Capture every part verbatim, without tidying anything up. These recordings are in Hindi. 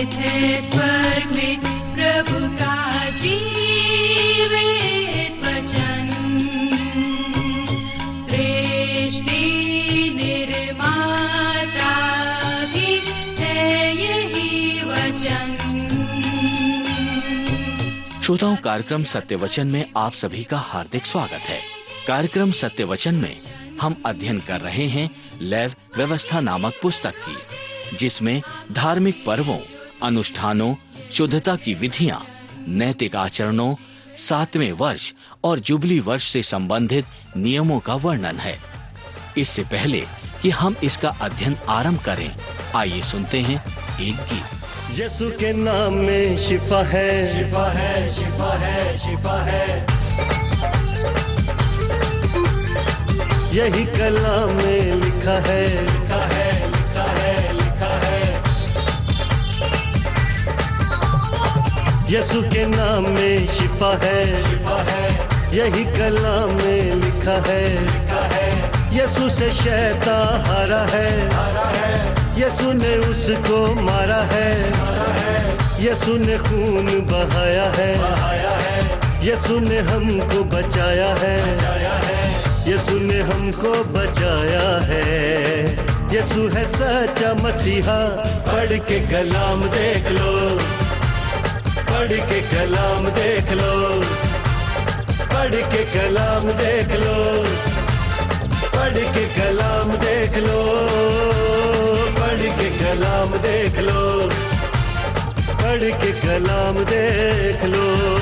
है स्वर्ग में प्रभु का जीवित वचन। सृष्टि निर्माता भी है यही वचन। श्रोताओं, कार्यक्रम सत्य वचन में आप सभी का हार्दिक स्वागत है। कार्यक्रम सत्य वचन में हम अध्ययन कर रहे हैं लेव व्यवस्था नामक पुस्तक की, जिसमें धार्मिक पर्वों, अनुष्ठानों, शुद्धता की विधियां, नैतिक आचरणों, सातवें वर्ष और जुबली वर्ष से संबंधित नियमों का वर्णन है। इससे पहले कि हम इसका अध्ययन आरंभ करें, आइए सुनते हैं एक गीत। यीशु के नाम में शिफा है, शिफा है, शिफा है, शिफा है। यही कलाम में लिखा है, लिखा है, लिखा है, लिखा है। यीशु के नाम में शिफा है, शिफा है। यही कलाम में लिखा है, लिखा है। यीशु से शैतान हारा है, हारा है। यीशु ने उसको मारा है, मारा है। यीशु ने खून बहाया है, बहाया है। यीशु ने हमको बचाया है, बचाया है। यीशु ने हमको बचाया है। यीशु है सच्चा मसीहा। पढ़ के कलाम देख लो, पढ़ के कलाम देख लो, पढ़ के कलाम देख लो, पढ़ के कलाम देख लो, पढ़ के कलाम देख लो, पढ़ के कलाम देख लो।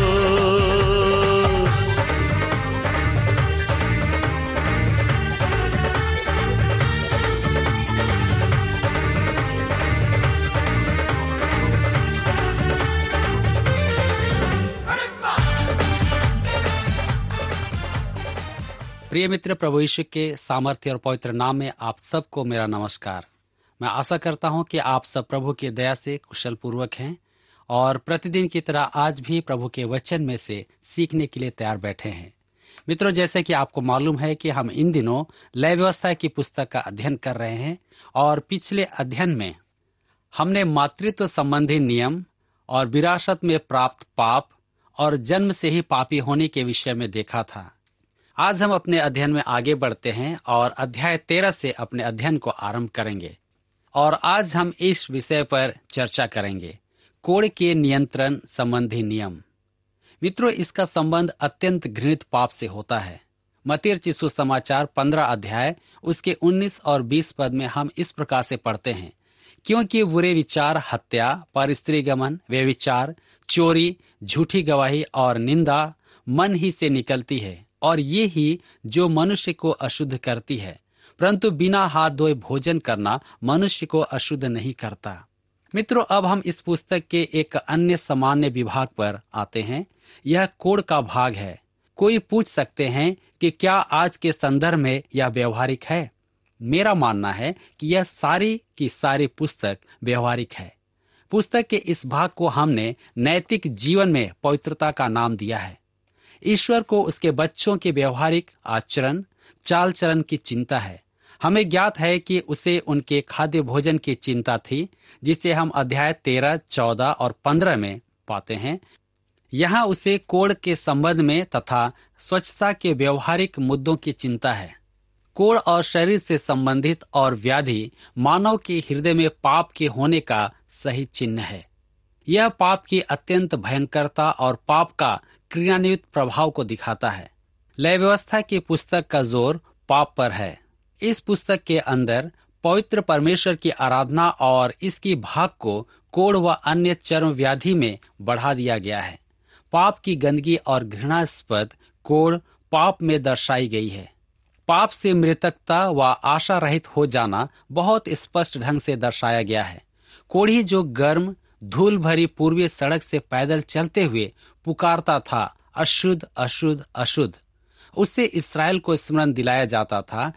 प्रिय मित्र, प्रभु यीशु के सामर्थ्य और पवित्र नाम में आप सबको मेरा नमस्कार। मैं आशा करता हूं कि आप सब प्रभु की दया से कुशल पूर्वक हैं और प्रतिदिन की तरह आज भी प्रभु के वचन में से सीखने के लिए तैयार बैठे हैं। मित्रों, जैसे कि आपको मालूम है कि हम इन दिनों लय व्यवस्था की पुस्तक का अध्ययन कर रहे हैं और पिछले अध्ययन में हमने मातृत्व संबंधी नियम और विरासत में प्राप्त पाप और जन्म से ही पापी होने के विषय में देखा था। आज हम अपने अध्ययन में आगे बढ़ते हैं और अध्याय तेरह से अपने अध्ययन को आरंभ करेंगे और आज हम इस विषय पर चर्चा करेंगे, कोढ़ के नियंत्रण संबंधी नियम। मित्रों, इसका संबंध अत्यंत घृणित पाप से होता है। मत्ती रचित सुसमाचार पंद्रह अध्याय उसके उन्नीस और बीस पद में हम इस प्रकार से पढ़ते हैं, क्योंकि बुरे विचार, हत्या, परस्त्रीगमन, व्यभिचार, चोरी, झूठी गवाही और निंदा मन ही से निकलती है और ये ही जो मनुष्य को अशुद्ध करती है। परंतु बिना हाथ धोए भोजन करना मनुष्य को अशुद्ध नहीं करता। मित्रों, अब हम इस पुस्तक के एक अन्य सामान्य विभाग पर आते हैं। यह कोढ़ का भाग है। कोई पूछ सकते हैं कि क्या आज के संदर्भ में यह व्यवहारिक है? मेरा मानना है कि यह सारी की सारी पुस्तक व्यवहारिक है। पुस्तक के इस भाग को हमने नैतिक जीवन में पवित्रता का नाम दिया है। ईश्वर को उसके बच्चों के व्यवहारिक आचरण, चाल चलन की चिंता है। हमें ज्ञात है कि उसे उनके खाद्य भोजन की चिंता थी, जिसे हम अध्याय तेरह, चौदह और पंद्रह में पाते हैं। यहाँ उसे कोढ़ के संबंध में तथा स्वच्छता के व्यवहारिक मुद्दों की चिंता है। कोढ़ और शरीर से संबंधित और व्याधि मानव के हृदय में पाप के होने का सही चिन्ह है। यह पाप की अत्यंत भयंकरता और पाप का क्रियान्वित प्रभाव को दिखाता है। लय व्यवस्था की पुस्तक का जोर पाप पर है। इस पुस्तक के अंदर पवित्र परमेश्वर की आराधना और इसकी भाग को कोढ़ व अन्य चर्म व्याधि में बढ़ा दिया गया है। पाप की गंदगी और घृणास्पद कोढ़ पाप में दर्शाई गई है। पाप से मृतकता व आशा रहित हो जाना बहुत स्पष्ट ढंग से दर्शाया गया है। कोढ़ी जो गर्म धूल भरी पूर्वी सड़क से पैदल चलते हुए पुकारता था, अशुद्ध, अशुद्ध, अशुद्ध, उससे इसराइल को स्मरण दिलाया जाता था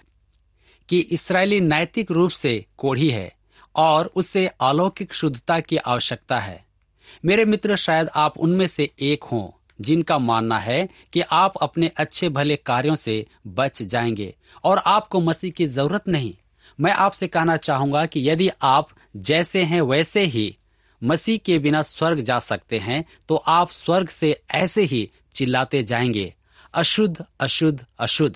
कि इसराइली नैतिक रूप से कोढ़ी है और उसे अलौकिक शुद्धता की आवश्यकता है। मेरे मित्र, शायद आप उनमें से एक हों जिनका मानना है कि आप अपने अच्छे भले कार्यों से बच जाएंगे और आपको मसीह की जरूरत नहीं। मैं आपसे कहना चाहूंगा कि यदि आप जैसे हैं वैसे ही मसीह के बिना स्वर्ग जा सकते हैं तो आप स्वर्ग से ऐसे ही चिल्लाते जाएंगे, अशुद्ध अशुद्ध अशुद्ध।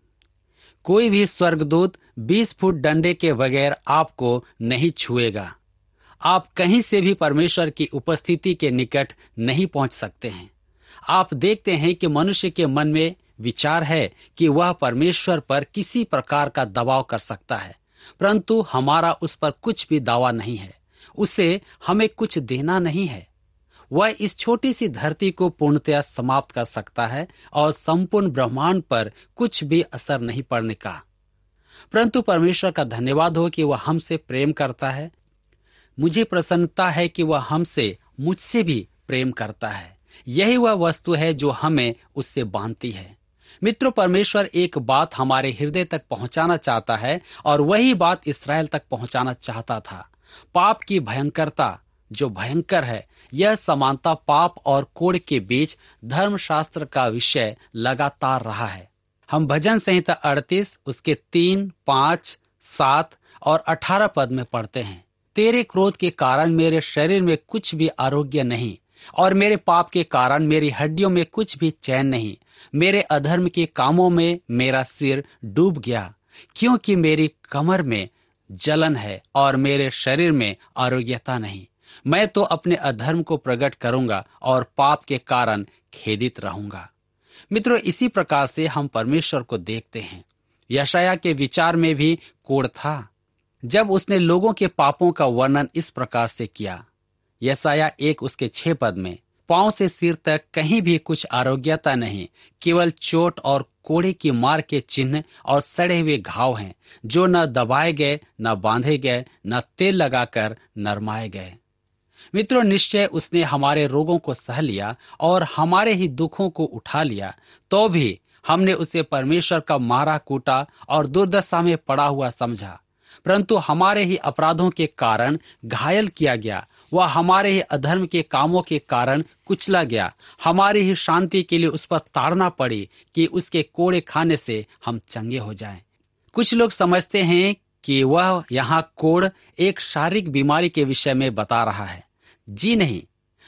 कोई भी स्वर्गदूत बीस फुट डंडे के बगैर आपको नहीं छुएगा। आप कहीं से भी परमेश्वर की उपस्थिति के निकट नहीं पहुंच सकते हैं। आप देखते हैं कि मनुष्य के मन में विचार है कि वह परमेश्वर पर किसी प्रकार का दबाव कर सकता है, परंतु हमारा उस पर कुछ भी दावा नहीं है। उसे हमें कुछ देना नहीं है। वह इस छोटी सी धरती को पूर्णतया समाप्त कर सकता है और संपूर्ण ब्रह्मांड पर कुछ भी असर नहीं पड़ने का। परंतु परमेश्वर का धन्यवाद हो कि वह हमसे प्रेम करता है। मुझे प्रसन्नता है कि वह हमसे, मुझसे भी प्रेम करता है। यही वह वस्तु है जो हमें उससे बांधती है। मित्रों, परमेश्वर एक बात हमारे हृदय तक पहुंचाना चाहता है और वही बात इस्राएल तक पहुंचाना चाहता था। पाप की भयंकरता जो भयंकर है, यह समानता पाप और कोड़ के बीच धर्मशास्त्र का विषय लगातार रहा है। हम भजन संहिता अड़तीस उसके तीन, पांच, सात और अठारह पद में पढ़ते हैं, तेरे क्रोध के कारण मेरे शरीर में कुछ भी आरोग्य नहीं और मेरे पाप के कारण मेरी हड्डियों में कुछ भी चैन नहीं। मेरे अधर्म के कामों में मेरा सिर डूब गया, क्योंकि मेरी कमर में जलन है और मेरे शरीर में आरोग्यता नहीं। मैं तो अपने अधर्म को प्रकट करूंगा और पाप के कारण खेदित रहूंगा। मित्रों, इसी प्रकार से हम परमेश्वर को देखते हैं। यशाया के विचार में भी कोड़ था जब उसने लोगों के पापों का वर्णन इस प्रकार से किया। यशाया एक उसके छह पद में, पांव से सिर तक कहीं भी कुछ आरोग्यता नहीं, केवल चोट और कोड़े की मार के चिन्ह और सड़े हुए घाव हैं, जो न दबाए गए, न बांधे गए, न तेल लगाकर नरमाए गए। मित्रों, निश्चय उसने हमारे रोगों को सह लिया और हमारे ही दुखों को उठा लिया, तो भी हमने उसे परमेश्वर का मारा कूटा और दुर्दशा में पड़ा हुआ समझा। परंतु हमारे ही अपराधों के कारण घायल किया गया, वह हमारे ही अधर्म के कामों के कारण कुचला गया। हमारी ही शांति के लिए उस पर ताड़ना पड़ी कि उसके कोड़े खाने से हम चंगे हो जाएं। कुछ लोग समझते हैं कि वह यहाँ कोड़ एक शारीरिक बीमारी के विषय में बता रहा है। जी नहीं,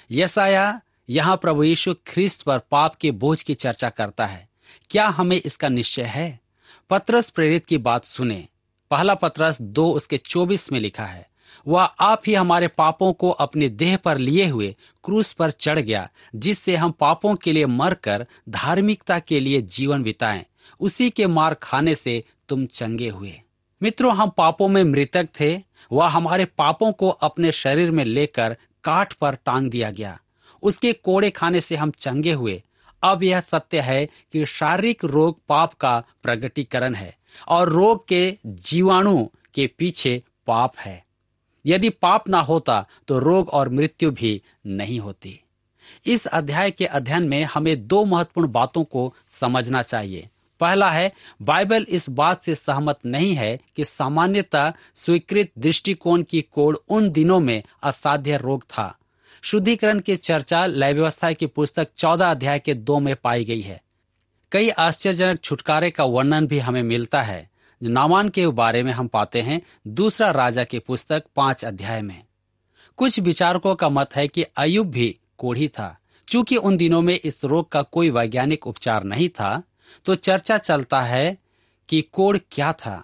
यशाया यहाँ प्रभु यीशु ख्रिस्त पर पाप के बोझ की चर्चा करता है। क्या हमें इसका निश्चय है? पतरस प्रेरित की बात सुने। पहला पतरस दो उसके चौबीस में लिखा है, वह आप ही हमारे पापों को अपने देह पर लिए हुए क्रूस पर चढ़ गया, जिससे हम पापों के लिए मरकर धार्मिकता के लिए जीवन बिताएं। उसी के मार खाने से तुम चंगे हुए। मित्रों, हम पापों में मृतक थे। वह हमारे पापों को अपने शरीर में लेकर काठ पर टांग दिया गया। उसके कोड़े खाने से हम चंगे हुए। अब यह सत्य है कि शारीरिक रोग पाप का प्रगटीकरण है और रोग के जीवाणु के पीछे पाप है। यदि पाप ना होता तो रोग और मृत्यु भी नहीं होती। इस अध्याय के अध्ययन में हमें दो महत्वपूर्ण बातों को समझना चाहिए। पहला है, बाइबल इस बात से सहमत नहीं है कि सामान्यतः स्वीकृत दृष्टिकोण की कोड़ उन दिनों में असाध्य रोग था। शुद्धिकरण की चर्चा लय व्यवस्था की पुस्तक चौदह अध्याय के दो में पाई गई है। कई आश्चर्यजनक छुटकारे का वर्णन भी हमें मिलता है, जो नामान के बारे में हम पाते हैं दूसरा राजा की पुस्तक पांच अध्याय में। कुछ विचारकों का मत है कि अय्यूब भी कोढ़ी था। चूंकि उन दिनों में इस रोग का कोई वैज्ञानिक उपचार नहीं था, तो चर्चा चलता है कि कोढ़ क्या था।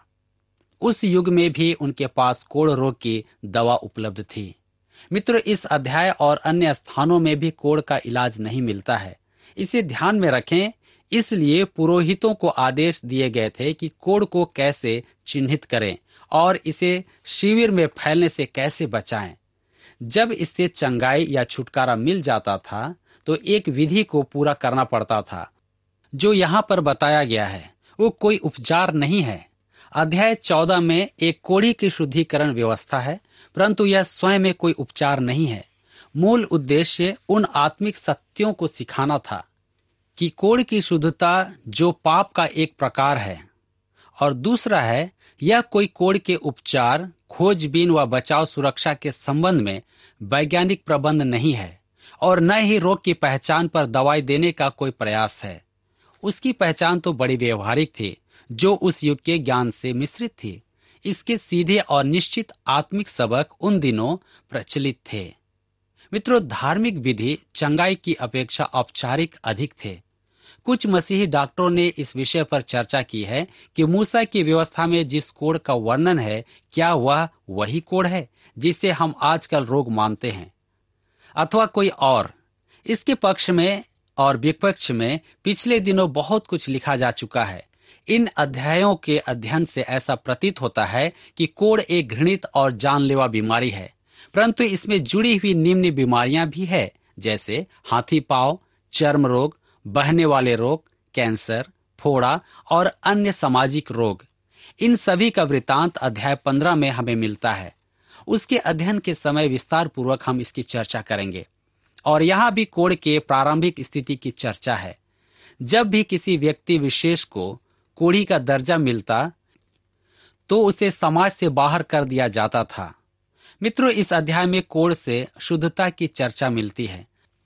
उस युग में भी उनके पास कोढ़ रोग की दवा उपलब्ध थी। मित्रों, इस अध्याय और अन्य स्थानों में भी कोढ़ का इलाज नहीं मिलता है। इसे ध्यान में रखें। इसलिए पुरोहितों को आदेश दिए गए थे कि कोढ़ को कैसे चिन्हित करें और इसे शिविर में फैलने से कैसे बचाएं। जब इससे चंगाई या छुटकारा मिल जाता था तो एक विधि को पूरा करना पड़ता था। जो यहाँ पर बताया गया है वो कोई उपचार नहीं है। अध्याय चौदह में एक कोढ़ी की शुद्धिकरण व्यवस्था है, परंतु यह स्वयं में कोई उपचार नहीं है। मूल उद्देश्य उन आत्मिक सत्यों को सिखाना था कि कोढ़ की शुद्धता जो पाप का एक प्रकार है, और दूसरा है यह कोई कोढ़ के उपचार, खोजबीन व बचाव सुरक्षा के संबंध में वैज्ञानिक प्रबंध नहीं है और न ही रोग की पहचान पर दवाई देने का कोई प्रयास है। उसकी पहचान तो बड़ी व्यवहारिक थी, जो उस युग के ज्ञान से मिश्रित थी। इसके सीधे और निश्चित आत्मिक सबक उन दिनों प्रचलित थे। मित्रों, धार्मिक विधि चंगाई की अपेक्षा औपचारिक अधिक थे। कुछ मसीही डॉक्टरों ने इस विषय पर चर्चा की है कि मूसा की व्यवस्था में जिस कोढ़ का वर्णन है, क्या वह वही कोढ़ है जिसे हम आजकल रोग मानते हैं, अथवा कोई और। इसके पक्ष में और विपक्ष में पिछले दिनों बहुत कुछ लिखा जा चुका है। इन अध्यायों के अध्ययन से ऐसा प्रतीत होता है कि कोढ़ एक घृणित और जानलेवा बीमारी है, परंतु इसमें जुड़ी हुई निम्न बीमारियां भी है, जैसे हाथी पांव, चर्म रोग, बहने वाले रोग, कैंसर, फोड़ा और अन्य सामाजिक रोग। इन सभी का वृतांत अध्याय पंद्रह में हमें मिलता है। उसके अध्ययन के समय विस्तार पूर्वक हम इसकी चर्चा करेंगे। और यहाँ भी कोढ़ के प्रारंभिक स्थिति की चर्चा है। जब भी किसी व्यक्ति विशेष को कोढ़ी का दर्जा मिलता तो उसे समाज से बाहर कर दिया जाता था। मित्रों, इस अध्याय में कोढ़ से शुद्धता की चर्चा मिलती है,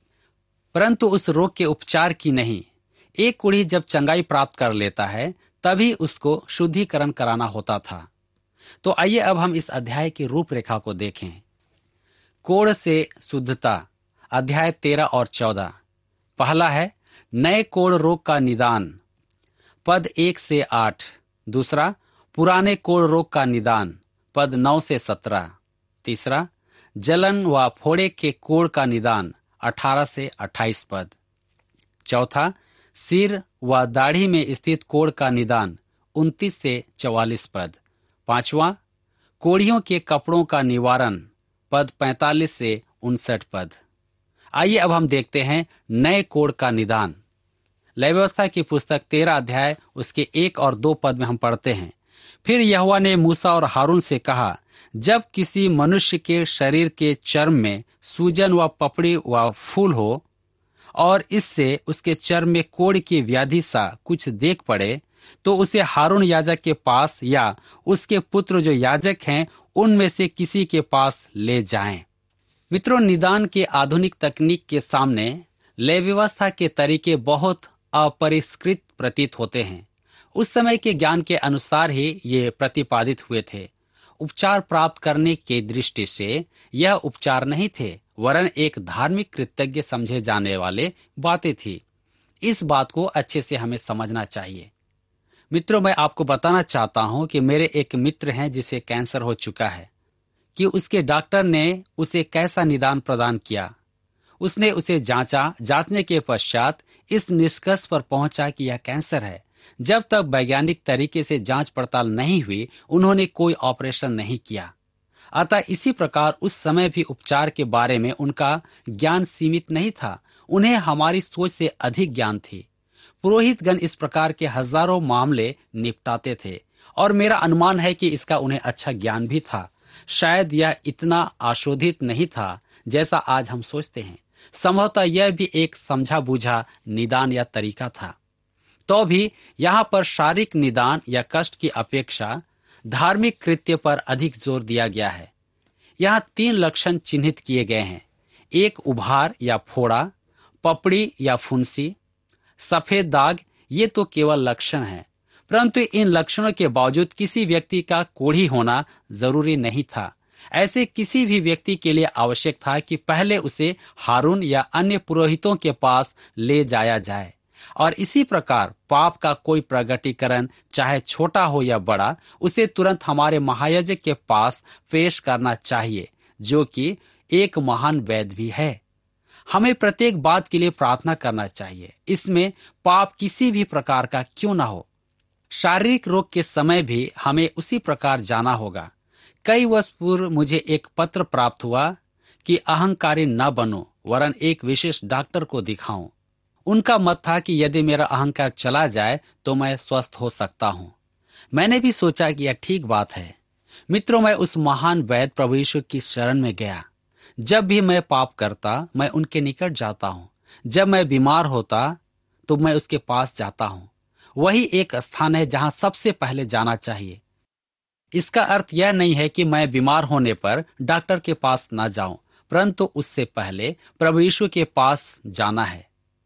परंतु उस रोग के उपचार की नहीं। एक कोढ़ी जब चंगाई प्राप्त कर लेता है तभी उसको शुद्धिकरण कराना होता था। तो आइए अब हम इस अध्याय की रूपरेखा को देखें। कोढ़ से शुद्धता, अध्याय तेरह और चौदह। पहला है नए कोढ़ रोग का निदान, पद एक से आठ। दूसरा, पुराने कोढ़ रोग का निदान, पद नौ से सत्रह। तीसरा, जलन व फोड़े के कोढ़ का निदान, अठारह से अट्ठाईस पद। चौथा, सिर व दाढ़ी में स्थित कोढ़ का निदान, उनतीस से चौवालीस पद। पांचवा, कोढ़ियों के कपड़ों का निवारण, पद पैंतालीस से उनसठ पद। आइए अब हम देखते हैं नए कोढ़ का निदान। लय व्यवस्था की पुस्तक तेरह अध्याय उसके एक और दो पद में हम पढ़ते हैं, फिर यहोवा ने मूसा और हारून से कहा, जब किसी मनुष्य के शरीर के चर्म में सूजन व पपड़ी व फूल हो और इससे उसके चर्म में कोढ़ की व्याधि सा कुछ देख पड़े, तो उसे हारून याजक के पास या उसके पुत्र जो याजक हैं उनमें से किसी के पास ले जाएं। मित्रों, निदान के आधुनिक तकनीक के सामने लय व्यवस्था के तरीके बहुत अपरिष्कृत प्रतीत होते हैं। उस समय के ज्ञान के अनुसार ही ये प्रतिपादित हुए थे। उपचार प्राप्त करने के दृष्टि से यह उपचार नहीं थे, वरन एक धार्मिक कृतज्ञ समझे जाने वाले बातें थी। इस बात को अच्छे से हमें समझना चाहिए। मित्रों, मैं आपको बताना चाहता हूं कि मेरे एक मित्र हैं जिसे कैंसर हो चुका है, कि उसके डॉक्टर ने उसे कैसा निदान प्रदान किया। उसने उसे जांचा, जांचने के पश्चात इस निष्कर्ष पर पहुंचा कि यह कैंसर है। जब तक वैज्ञानिक तरीके से जांच पड़ताल नहीं हुई, उन्होंने कोई ऑपरेशन नहीं किया। अतः इसी प्रकार उस समय भी उपचार के बारे में उनका ज्ञान सीमित नहीं था, उन्हें हमारी सोच से अधिक ज्ञान थी। पुरोहितगण इस प्रकार के हजारों मामले निपटाते थे और मेरा अनुमान है कि इसका उन्हें अच्छा ज्ञान भी था। शायद यह इतना आशोधित नहीं था जैसा आज हम सोचते हैं। संभवतः यह भी एक समझा बूझा निदान या तरीका था। तो भी यहाँ पर शारीरिक निदान या कष्ट की अपेक्षा धार्मिक कृत्य पर अधिक जोर दिया गया है। यहाँ तीन लक्षण चिन्हित किए गए हैं, एक उभार या फोड़ा, पपड़ी या फुंसी, सफेद दाग। ये तो केवल लक्षण हैं, परंतु इन लक्षणों के बावजूद किसी व्यक्ति का कोढ़ी होना जरूरी नहीं था। ऐसे किसी भी व्यक्ति के लिए आवश्यक था कि पहले उसे हारून या अन्य पुरोहितों के पास ले जाया जाए, और इसी प्रकार पाप का कोई प्रगटीकरण, चाहे छोटा हो या बड़ा, उसे तुरंत हमारे महायाजक के पास पेश करना चाहिए, जो कि एक महान वैद्य भी है। हमें प्रत्येक बात के लिए प्रार्थना करना चाहिए, इसमें पाप किसी भी प्रकार का क्यों ना हो। शारीरिक रोग के समय भी हमें उसी प्रकार जाना होगा। कई वर्ष पूर्व मुझे एक पत्र प्राप्त हुआ कि अहंकारी न बनो, वरन एक विशेष डॉक्टर को दिखाऊं। उनका मत था कि यदि मेरा अहंकार चला जाए तो मैं स्वस्थ हो सकता हूं। मैंने भी सोचा कि यह ठीक बात है। मित्रों, मैं उस महान वैद्य प्रभु यीशु की शरण में गया। जब भी मैं पाप करता, मैं उनके निकट जाता हूं। जब मैं बीमार होता तो मैं उसके पास जाता हूं। वही एक स्थान है जहां सबसे पहले जाना चाहिए। इसका अर्थ यह नहीं है कि मैं बीमार होने पर डॉक्टर के पास ना जाऊं, परंतु उससे पहले प्रभु यीशु के पास जाना है।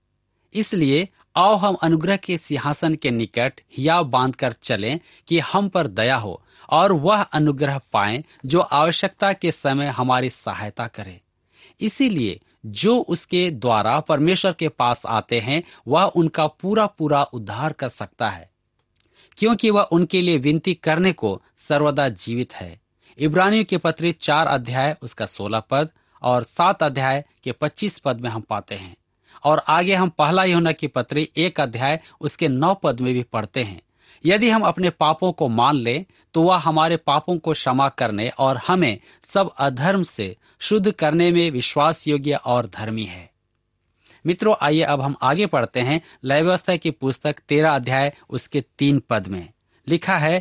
इसलिए आओ हम अनुग्रह के सिंहासन के निकट हियाव बांधकर चलें कि हम पर दया हो और वह अनुग्रह पाएं जो आवश्यकता के समय हमारी सहायता करे। इसीलिए जो उसके द्वारा परमेश्वर के पास आते हैं वह उनका पूरा पूरा उद्धार कर सकता है, क्योंकि वह उनके लिए विनती करने को सर्वदा जीवित है। इब्रानियों के पत्री चार अध्याय उसका सोलह पद और सात अध्याय के पच्चीस पद में हम पाते हैं। और आगे हम पहला यूहन्ना की पत्री एक अध्याय उसके नौ पद में भी पढ़ते हैं, यदि हम अपने पापों को मान लें तो वह हमारे पापों को क्षमा करने और हमें सब अधर्म से शुद्ध करने में विश्वास योग्य और धर्मी है। मित्रों, आइए अब हम आगे पढ़ते हैं। लय व्यवस्था की पुस्तक तेरह अध्याय उसके तीन पद में लिखा है,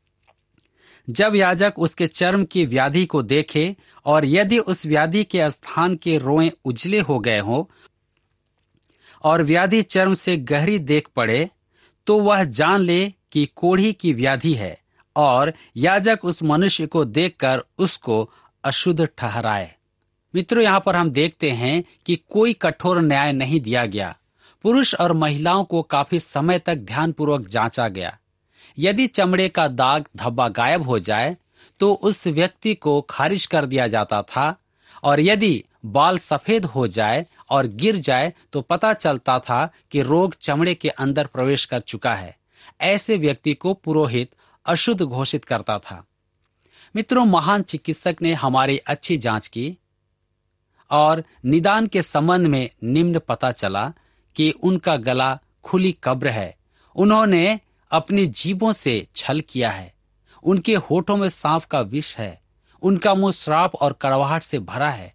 जब याजक उसके चर्म की व्याधि को देखे और यदि उस व्याधि के स्थान के रोएं उजले हो गए हों और व्याधि चर्म से गहरी देख पड़े, तो वह जान ले कि कोढ़ी की व्याधि है, और याजक उस मनुष्य को देखकर उसको अशुद्ध ठहराए। मित्रों, यहाँ पर हम देखते हैं कि कोई कठोर न्याय नहीं दिया गया। पुरुष और महिलाओं को काफी समय तक ध्यानपूर्वक जांचा गया। यदि चमड़े का दाग धब्बा गायब हो जाए तो उस व्यक्ति को खारिज कर दिया जाता था, और यदि बाल सफेद हो जाए और गिर जाए तो पता चलता था कि रोग चमड़े के अंदर प्रवेश कर चुका है। ऐसे व्यक्ति को पुरोहित अशुद्ध घोषित करता था। मित्रों, महान चिकित्सक ने हमारी अच्छी जांच की और निदान के संबंध में निम्न पता चला कि उनका गला खुली कब्र है। उन्होंने अपनी जीभों से छल किया है। उनके होठों में सांप का विष है। उनका मुंह श्राप और कड़वाहट से भरा है।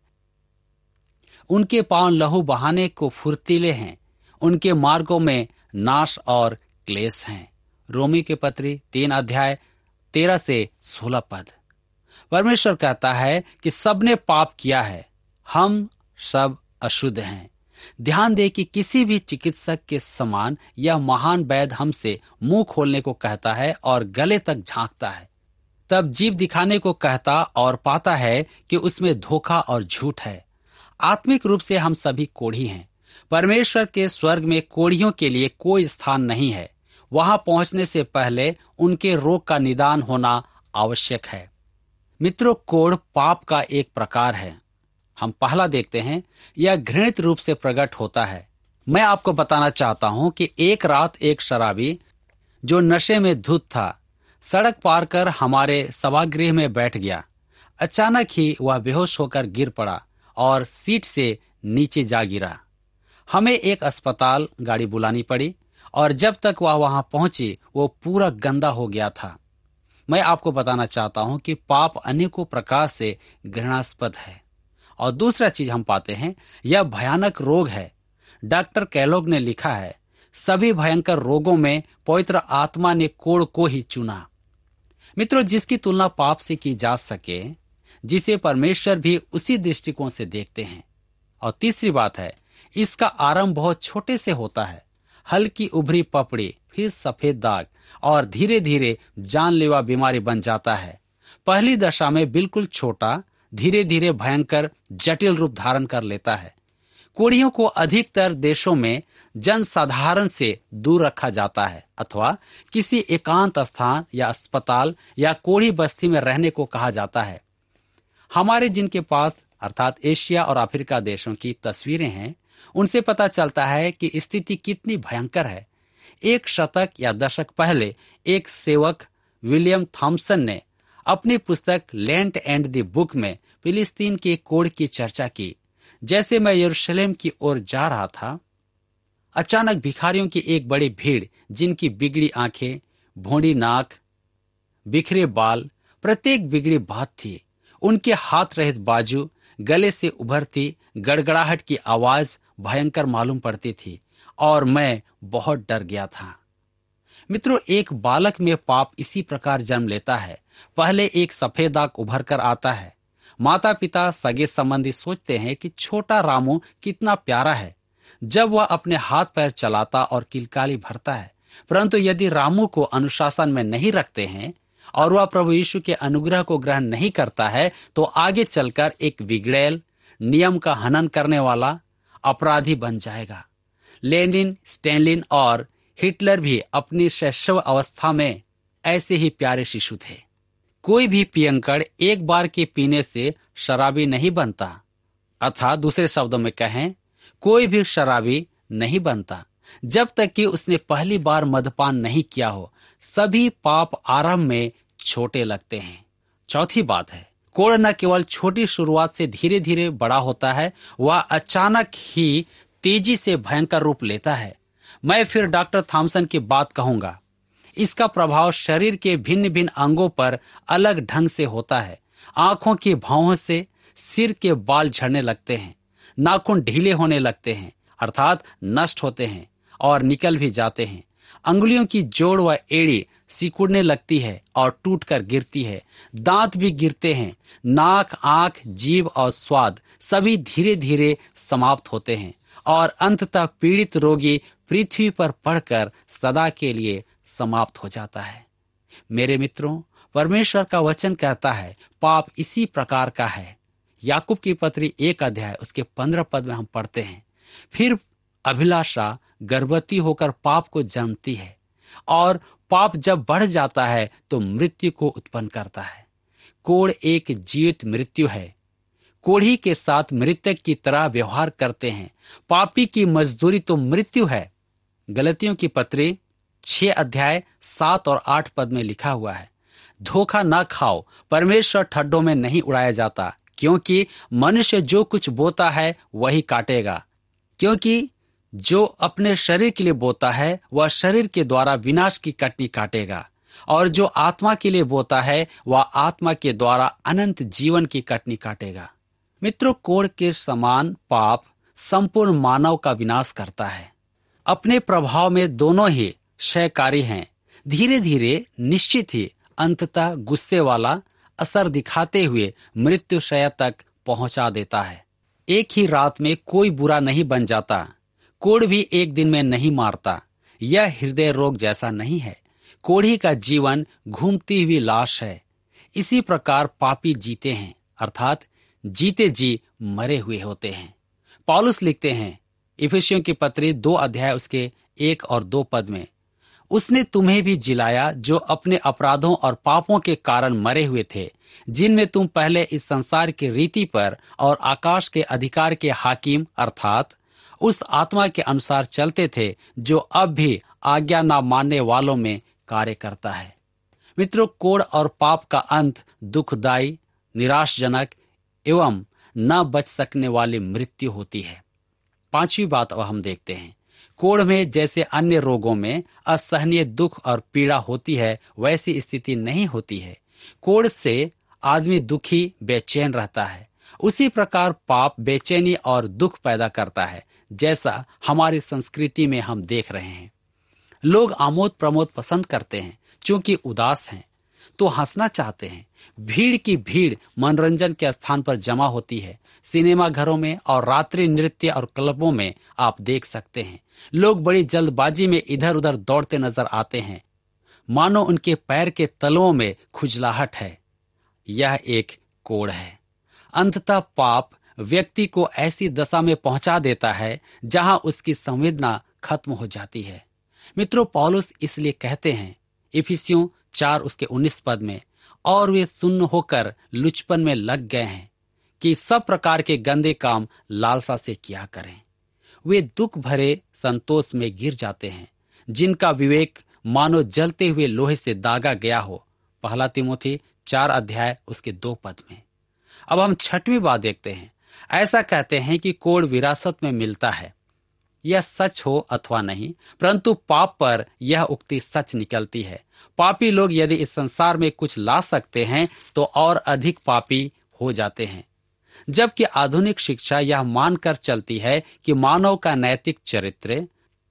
उनके पांव लहू बहाने को फुर्तीले हैं। उनके मार्गों में नाश और क्लेश हैं। रोमी के पत्री तीन अध्याय तेरह से सोलह पद। परमेश्वर कहता है कि सबने पाप किया है, हम सब अशुद्ध हैं। ध्यान दे कि किसी भी चिकित्सक के समान यह महान वैद्य हमसे मुंह खोलने को कहता है और गले तक झांकता है, तब जीभ दिखाने को कहता और पाता है कि उसमें धोखा और झूठ है। आत्मिक रूप से हम सभी कोढ़ी हैं। परमेश्वर के स्वर्ग में कोढ़ियों के लिए कोई स्थान नहीं है। वहां पहुंचने से पहले उनके रोग का निदान होना आवश्यक है। मित्रों, कोढ़ पाप का एक प्रकार है। हम पहला देखते हैं, यह घृणित रूप से प्रकट होता है। मैं आपको बताना चाहता हूं कि एक रात एक शराबी जो नशे में धुत था, सड़क पार कर हमारे सभागृह में बैठ गया। अचानक ही वह बेहोश होकर गिर पड़ा और सीट से नीचे जा गिरा। हमें एक अस्पताल गाड़ी बुलानी पड़ी और जब तक वह वहां पहुंची वो पूरा गंदा हो गया था। मैं आपको बताना चाहता हूं कि पाप अनेकों प्रकार से घृणास्पद है। और दूसरा चीज हम पाते हैं, यह भयानक रोग है। डॉक्टर कैलोग ने लिखा है, सभी भयंकर रोगों में पवित्र आत्मा ने कोढ़ को ही चुना। मित्रों, जिसकी तुलना पाप से की जा सके, जिसे परमेश्वर भी उसी दृष्टिकोण से देखते हैं। और तीसरी बात है, इसका आरंभ बहुत छोटे से होता है। हल्की उभरी पपड़ी, फिर सफेद दाग और धीरे धीरे जानलेवा बीमारी बन जाता है। पहली दशा में बिल्कुल छोटा, धीरे धीरे भयंकर जटिल रूप धारण कर लेता है। कोढ़ियों को अधिकतर देशों में जनसाधारण से दूर रखा जाता है अथवा किसी एकांत स्थान या अस्पताल या कोढ़ी बस्ती में रहने को कहा जाता है। हमारे जिनके पास अर्थात एशिया और अफ्रीका देशों की तस्वीरें हैं, उनसे पता चलता है कि स्थिति कितनी भयंकर है। एक शतक या दशक पहले एक सेवक विलियम थॉमसन ने अपनी पुस्तक लैंड एंड द बुक में फिलिस्तीन के कोढ़ की चर्चा की। जैसे मैं यरूशलेम की ओर जा रहा था, अचानक भिखारियों की एक बड़ी भीड़, जिनकी बिगड़ी आंखें, भौंडी नाक, बिखरे बाल, प्रत्येक बिगड़ी बात थी। उनके हाथ रहित बाजू, गले से उभरती गड़गड़ाहट की आवाज भयंकर मालूम पड़ती थी और मैं बहुत डर गया था। मित्रों, एक बालक में पाप इसी प्रकार जन्म लेता है। पहले एक सफेद दाग उभर कर आता है। माता पिता, सगे संबंधी सोचते हैं कि छोटा रामू कितना प्यारा है जब वह अपने हाथ पैर चलाता और किलकाली भरता है। परंतु यदि रामू को अनुशासन में नहीं रखते हैं और वह प्रभु यीशु के अनुग्रह को ग्रहण नहीं करता है, तो आगे चलकर एक बिगड़ैल, नियम का हनन करने वाला अपराधी बन जाएगा। लेनिन, स्टैलिन और हिटलर भी अपनी शैशव अवस्था में ऐसे ही प्यारे शिशु थे। कोई भी पियंकड़ एक बार के पीने से शराबी नहीं बनता। अर्थात दूसरे शब्दों में कहें, कोई भी शराबी नहीं बनता जब तक कि उसने पहली बार मदपान नहीं किया हो। सभी पाप आरंभ में छोटे लगते हैं। चौथी बात है, कोढ़ न केवल छोटी शुरुआत से धीरे धीरे बड़ा होता है, वह अचानक ही तेजी से भयंकर रूप लेता है। मैं फिर डॉक्टर थॉमसन की बात कहूंगा। इसका प्रभाव शरीर के भिन्न भिन्न अंगों पर अलग ढंग से होता है। आंखों की भौहों से सिर के बाल झड़ने लगते हैं, नाखून ढीले होने लगते हैं अर्थात नष्ट होते हैं और निकल भी जाते हैं। अंगुलियों की जोड़ व एड़ी सिकुड़ने लगती है और टूटकर गिरती है। दांत भी गिरते हैं। नाक, आंख, जीभ और स्वाद सभी धीरे धीरे समाप्त होते हैं और अंततः पीड़ित रोगी पृथ्वी पर पड़कर सदा के लिए समाप्त हो जाता है। मेरे मित्रों, परमेश्वर का वचन कहता है पाप इसी प्रकार का है। याकूब की पत्री एक अध्याय उसके पंद्रह पद में हम पढ़ते हैं, फिर अभिलाषा गर्भवती होकर पाप को जन्मती है और पाप जब बढ़ जाता है तो मृत्यु को उत्पन्न करता है। कोढ़ एक जीवित मृत्यु है। कोढ़ी के साथ मृतक की तरह व्यवहार करते हैं। पापी की मजदूरी तो मृत्यु है। गलतियों की पत्री छह अध्याय सात और आठ पद में लिखा हुआ है, धोखा न खाओ, परमेश्वर ठड्डों में नहीं उड़ाया जाता, क्योंकि मनुष्य जो कुछ बोता है वही काटेगा। क्योंकि जो अपने शरीर के लिए बोता है वह शरीर के द्वारा विनाश की कटनी काटेगा, और जो आत्मा के लिए बोता है वह आत्मा के द्वारा अनंत जीवन की कटनी काटेगा। मित्रों, कोढ़ के समान पाप संपूर्ण मानव का विनाश करता है। अपने प्रभाव में दोनों ही क्षयकारी हैं। धीरे धीरे निश्चित ही अंततः गुस्से वाला असर दिखाते हुए मृत्युशय तक पहुंचा देता है। एक ही रात में कोई बुरा नहीं बन जाता। कोढ़ भी एक दिन में नहीं मारता। यह हृदय रोग जैसा नहीं है। कोढ़ी का जीवन घूमती हुई लाश है। इसी प्रकार पापी जीते हैं, अर्थात जीते जी मरे हुए होते हैं। पौलुस लिखते हैं इफिसियों की पत्री दो अध्याय उसके एक और दो पद में, उसने तुम्हें भी जिलाया जो अपने अपराधों और पापों के कारण मरे हुए थे, जिनमें तुम पहले इस संसार की रीति पर और आकाश के अधिकार के हाकिम अर्थात उस आत्मा के अनुसार चलते थे जो अब भी आज्ञा न मानने वालों में कार्य करता है। मित्रों, कोढ़ और पाप का अंत दुखदायी, निराशजनक एवं न बच सकने वाली मृत्यु होती है। पांचवी बात अब हम देखते हैं, कोढ़ में जैसे अन्य रोगों में असहनीय दुख और पीड़ा होती है वैसी स्थिति नहीं होती है। कोढ़ से आदमी दुखी, बेचैन रहता है। उसी प्रकार पाप बेचैनी और दुख पैदा करता है, जैसा हमारी संस्कृति में हम देख रहे हैं। लोग आमोद प्रमोद पसंद करते हैं, क्योंकि उदास हैं तो हंसना चाहते हैं। भीड़ की भीड़ मनोरंजन के स्थान पर जमा होती है। सिनेमा घरों में और रात्रि नृत्य और क्लबों में आप देख सकते हैं लोग बड़ी जल्दबाजी में इधर उधर दौड़ते नजर आते हैं, मानो उनके पैर के तलवों में खुजलाहट है। यह एक कोढ़ है। अंततः पाप व्यक्ति को ऐसी दशा में पहुंचा देता है जहां उसकी संवेदना खत्म हो जाती है। मित्रों, पौलुस इसलिए कहते हैं इफिसियों चार उसके उन्नीस पद में, और वे सुन्न होकर लुचपन में लग गए हैं कि सब प्रकार के गंदे काम लालसा से किया करें। वे दुख भरे संतोष में गिर जाते हैं, जिनका विवेक मानो जलते हुए लोहे से दागा गया हो। पहला तिमोथी चार अध्याय उसके दो पद में। अब हम छठवीं बात देखते हैं। ऐसा कहते हैं कि कोढ़ विरासत में मिलता है। यह सच हो अथवा नहीं, परंतु पाप पर यह उक्ति सच निकलती है। पापी लोग यदि इस संसार में कुछ ला सकते हैं तो और अधिक पापी हो जाते हैं, जबकि आधुनिक शिक्षा यह मानकर चलती है कि मानव का नैतिक चरित्र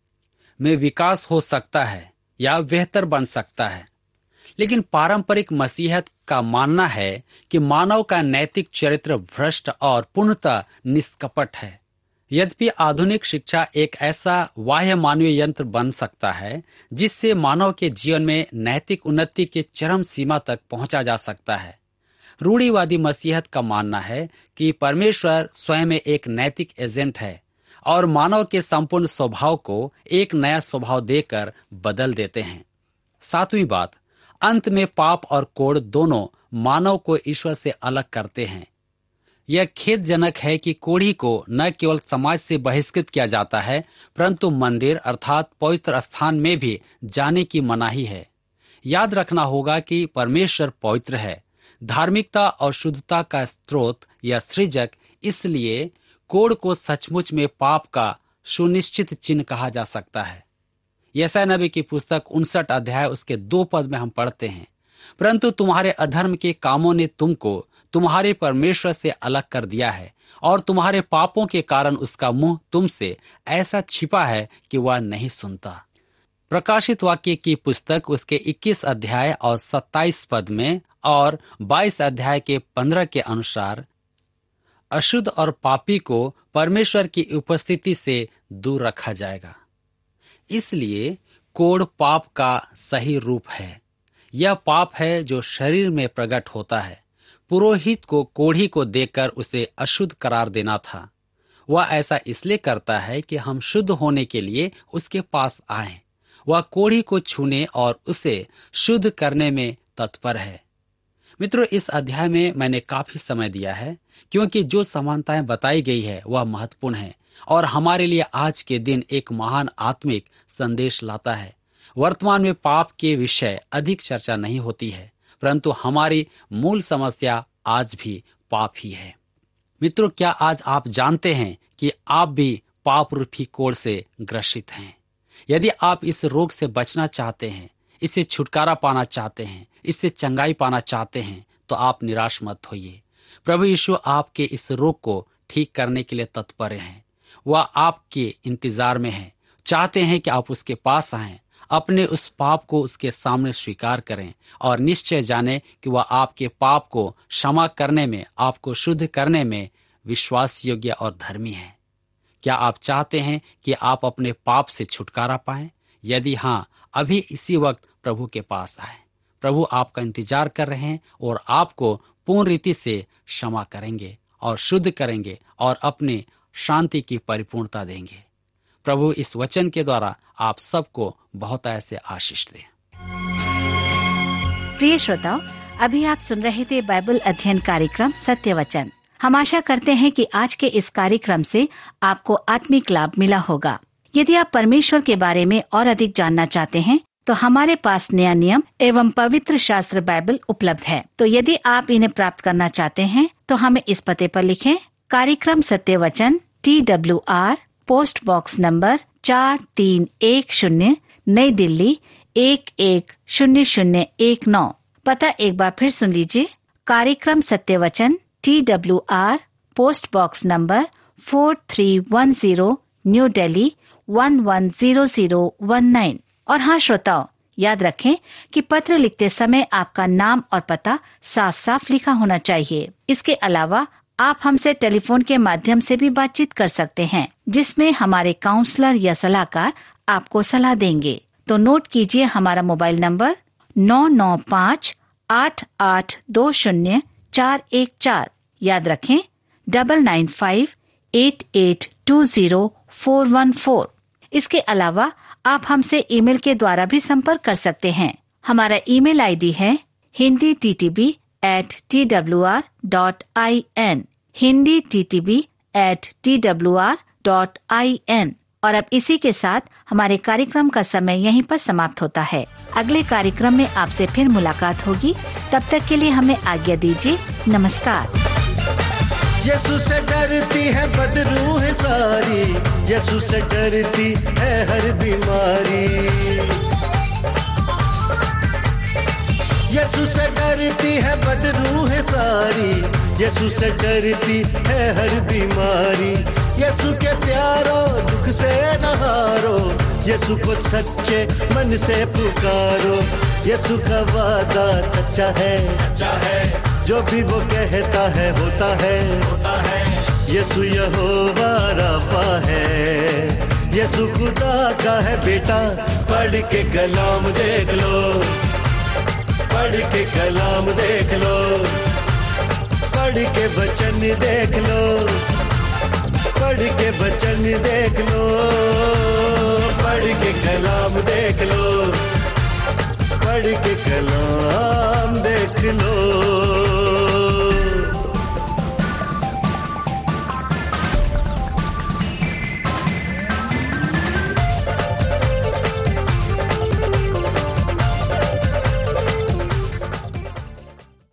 में विकास हो सकता है या बेहतर बन सकता है। लेकिन पारंपरिक मसीहत का मानना है कि मानव का नैतिक चरित्र भ्रष्ट और पूर्णतः निष्कपट है। यद्यपि आधुनिक शिक्षा एक ऐसा बाह्य मानवीय यंत्र बन सकता है जिससे मानव के जीवन में नैतिक उन्नति के चरम सीमा तक पहुंचा जा सकता है। रूढ़िवादी मसीहत का मानना है कि परमेश्वर स्वयं एक नैतिक एजेंट है और मानव के संपूर्ण स्वभाव को एक नया स्वभाव देकर बदल देते हैं। सातवीं बात, अंत में पाप और कोढ़ दोनों मानव को ईश्वर से अलग करते हैं। यह खेदजनक है कि कोढ़ी को न केवल समाज से बहिष्कृत किया जाता है, परंतु मंदिर अर्थात पवित्र स्थान में भी जाने की मनाही है। याद रखना होगा कि परमेश्वर पवित्र है, धार्मिकता और शुद्धता का स्रोत या सृजक, इसलिए कोढ़ को सचमुच में पाप का सुनिश्चित चिन्ह कहा जा सकता है। यशायाह नबी की पुस्तक उनसठ अध्याय उसके दो पद में हम पढ़ते हैं, परंतु तुम्हारे अधर्म के कामों ने तुमको तुम्हारे परमेश्वर से अलग कर दिया है और तुम्हारे पापों के कारण उसका मुंह तुमसे ऐसा छिपा है कि वह नहीं सुनता। प्रकाशित वाक्य की पुस्तक उसके इक्कीस अध्याय और सत्ताईस पद में और बाईस अध्याय के पंद्रह के अनुसार अशुद्ध और पापी को परमेश्वर की उपस्थिति से दूर रखा जाएगा। इसलिए कोढ़ पाप का सही रूप है। यह पाप है जो शरीर में प्रकट होता है। पुरोहित को कोढ़ी को देखकर उसे अशुद्ध करार देना था। वह ऐसा इसलिए करता है कि हम शुद्ध होने के लिए उसके पास आएं। वह कोढ़ी को छूने और उसे शुद्ध करने में तत्पर है। मित्रों, इस अध्याय में मैंने काफी समय दिया है क्योंकि जो समानताएं बताई गई है वह महत्वपूर्ण है और हमारे लिए आज के दिन एक महान आत्मिक संदेश लाता है। वर्तमान में पाप के विषय अधिक चर्चा नहीं होती है, परंतु हमारी मूल समस्या आज भी पाप ही है। मित्रों, क्या आज आप जानते हैं कि आप भी पाप रूपी कोढ़ से ग्रसित हैं? यदि आप इस रोग से बचना चाहते हैं, इससे छुटकारा पाना चाहते हैं, इससे चंगाई पाना चाहते हैं, तो आप निराश मत होइए। प्रभु यीशु आपके इस रोग को ठीक करने के लिए तत्पर हैं। वह आपके इंतजार में है, चाहते हैं कि आप उसके पास आएं, अपने उस पाप को उसके सामने स्वीकार करें और निश्चय जाने कि वह आपके पाप को क्षमा करने में, आपको शुद्ध करने में विश्वास योग्य और धर्मी है। क्या आप चाहते हैं कि आप अपने पाप से छुटकारा पाएं? यदि हाँ, अभी इसी वक्त प्रभु के पास आए। प्रभु आपका इंतजार कर रहे हैं और आपको पूर्ण रीति से क्षमा करेंगे और शुद्ध करेंगे और अपनी शांति की परिपूर्णता देंगे। प्रभु इस वचन के द्वारा आप सबको बहुत ऐसे आशीष दें। प्रिय श्रोताओ, अभी आप सुन रहे थे बाइबल अध्ययन कार्यक्रम सत्य वचन। हम आशा करते हैं कि आज के इस कार्यक्रम से आपको आत्मिक लाभ मिला होगा। यदि आप परमेश्वर के बारे में और अधिक जानना चाहते हैं तो हमारे पास नया नियम एवं पवित्र शास्त्र बाइबल उपलब्ध है। तो यदि आप इन्हें प्राप्त करना चाहते हैं तो हमें इस पते पर लिखें। कार्यक्रम सत्य वचन, T W R, post box number चार तीन एक शून्य, नई दिल्ली एक एक शून्य शून्य एक नौ। पता एक बार फिर सुन लीजिए। कार्यक्रम सत्य वचन, T W R, post box number four three one zero, new Delhi one one zero zero one nine. और हाँ श्रोताओ, याद रखें कि पत्र लिखते समय आपका नाम और पता साफ साफ लिखा होना चाहिए। इसके अलावा आप हमसे टेलीफोन के माध्यम से भी बातचीत कर सकते हैं, जिसमें हमारे काउंसलर या सलाहकार आपको सलाह देंगे। तो नोट कीजिए हमारा मोबाइल नंबर नौ नौ पाँच आठ आठ दो शून्य चार एक चार। याद रखें double nine five eight eight two zero four one four. इसके अलावा आप हमसे ईमेल के द्वारा भी संपर्क कर सकते हैं। हमारा ईमेल आईडी है Hindi T T B at T W R dot I N, Hindi T T B at T W R dot I N. और अब इसी के साथ हमारे कार्यक्रम का समय यहीं पर समाप्त होता है। अगले कार्यक्रम में आपसे फिर मुलाकात होगी। तब तक के लिए हमें आज्ञा दीजिए। नमस्कार। यीशु से डरती है बदरूह सारी, यीशु से डरती है हर बीमारी। यीशु से डरती है बदरूह सारी, यीशु से डरती है हर बीमारी। यीशु के प्यारो दुख से न हारो, यीशु को सच्चे मन से पुकारो। यीशु का वादा सच्चा है, सच्चा है, जो भी वो कहता है होता है, होता है। यीशु यहोवा राफा है, यीशु खुदा का है बेटा। पढ़ के कलाम देख लो, पढ़ के कलाम देख लो, पढ़ के वचन देख लो, पढ़ के वचन देख लो, पढ़ के कलाम देख लो, पढ़ के कलाम देख लो।